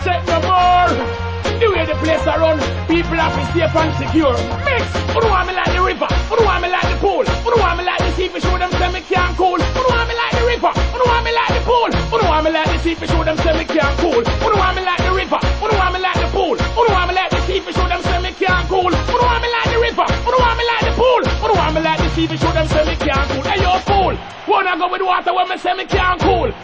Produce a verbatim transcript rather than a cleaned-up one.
check no more. The way the place are run, people have to safe and secure. Mix, who don't want me like the river? Who don't want me like the pool? Who don't want me like the sea fish? Show them say me can't cool. Who don't want me like the river? Who don't want me like the pool? Who don't want me like the sea fish? Show them say me can't cool. Who don't want me like the river? Who don't want me like the pool? Who don't want me like the sea fish? Show them say me can't cool. Who don't want me like the river? Who don't want me like the pool? Who don't want me like the sea fish? Show them say me can't cool. Hey, you fool! Wanna go with water when me say me can't cool?